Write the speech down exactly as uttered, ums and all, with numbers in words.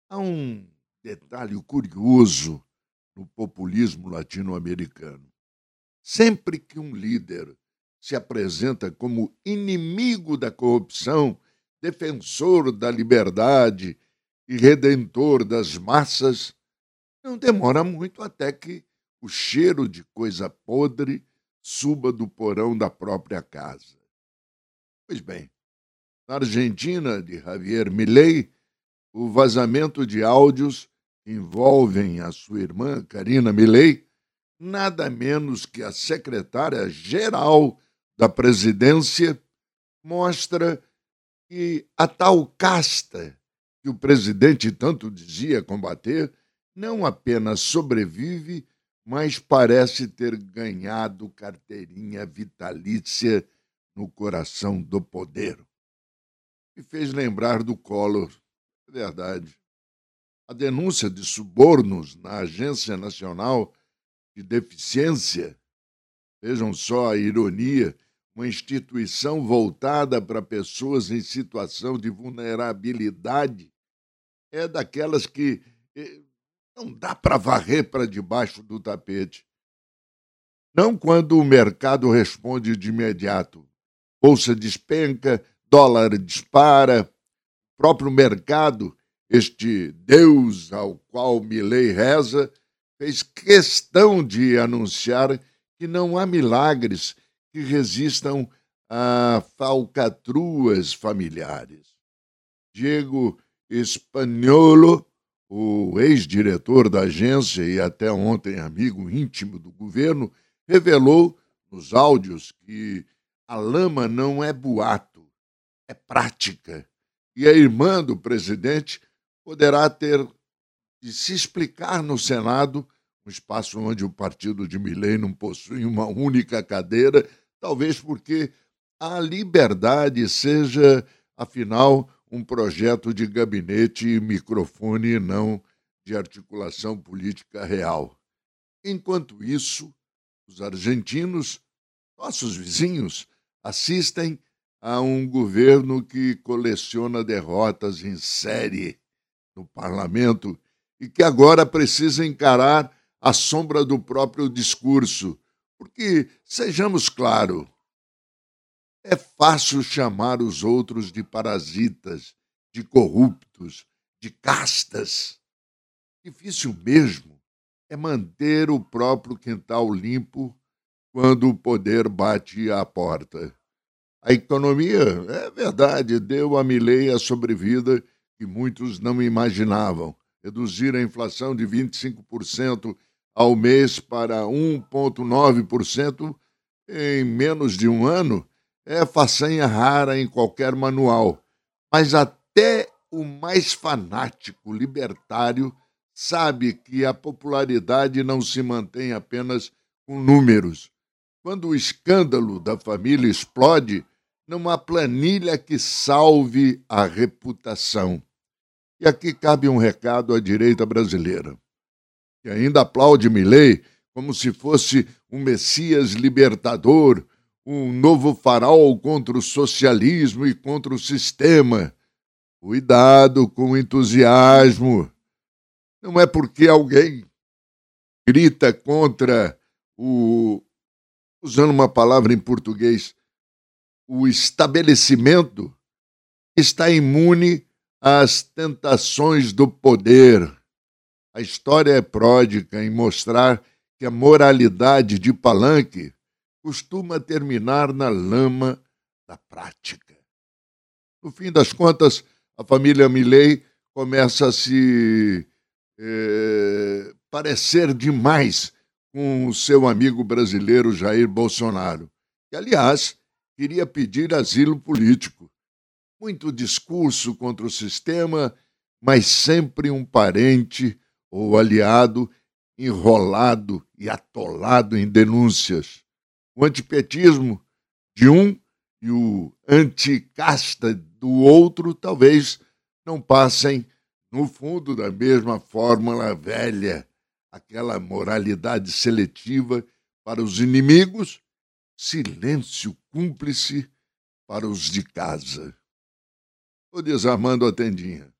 Há um detalhe curioso no populismo latino-americano. Sempre que um líder se apresenta como inimigo da corrupção, defensor da liberdade e redentor das massas, não demora muito até que o cheiro de coisa podre suba do porão da própria casa. Pois bem, na Argentina, de Javier Milei, o vazamento de áudios que envolvem a sua irmã, Karina Milei, nada menos que a secretária-geral da presidência, mostra que a tal casta que o presidente tanto dizia combater não apenas sobrevive, mas parece ter ganhado carteirinha vitalícia no coração do poder. Me fez lembrar do Collor. É verdade. A denúncia de subornos na Agência Nacional de Deficiência, vejam só a ironia, uma instituição voltada para pessoas em situação de vulnerabilidade, é daquelas que eh, não dá para varrer para debaixo do tapete. Não quando o mercado responde de imediato. Bolsa despenca, dólar dispara, próprio mercado, este Deus ao qual Milei reza, fez questão de anunciar que não há milagres que resistam a falcatruas familiares. Diego Spaniolo, o ex-diretor da agência e até ontem amigo íntimo do governo, revelou nos áudios que a lama não é boato, é prática. E a irmã do presidente poderá ter de se explicar no Senado, um espaço onde o partido de Milei não possui uma única cadeira, talvez porque a liberdade seja, afinal, um projeto de gabinete e microfone e não de articulação política real. Enquanto isso, os argentinos, nossos vizinhos, assistem a um governo que coleciona derrotas em série no parlamento e que agora precisa encarar a sombra do próprio discurso. Porque, sejamos claros, é fácil chamar os outros de parasitas, de corruptos, de castas. Difícil mesmo é manter o próprio quintal limpo quando o poder bate à porta. A economia, é verdade, deu a Milei a sobrevida que muitos não imaginavam. Reduzir a inflação de vinte e cinco por cento ao mês para um vírgula nove por cento em menos de um ano é façanha rara em qualquer manual. Mas até o mais fanático libertário sabe que a popularidade não se mantém apenas com números. Quando o escândalo da família explode, não há planilha que salve a reputação. E aqui cabe um recado à direita brasileira, que ainda aplaude Milei como se fosse um messias libertador, um novo farol contra o socialismo e contra o sistema. Cuidado com o entusiasmo. Não é porque alguém grita contra o, usando uma palavra em português, o estabelecimento, está imune às tentações do poder. A história é pródiga em mostrar que a moralidade de palanque costuma terminar na lama da prática. No fim das contas, a família Milei começa a se eh, parecer demais com o seu amigo brasileiro Jair Bolsonaro, que, aliás, queria pedir asilo político. Muito discurso contra o sistema, mas sempre um parente ou aliado enrolado e atolado em denúncias. O antipetismo de um e o anticasta do outro talvez não passem, no fundo, da mesma fórmula velha, aquela moralidade seletiva para os inimigos, silêncio cúmplice para os de casa. Estou desarmando a tendinha.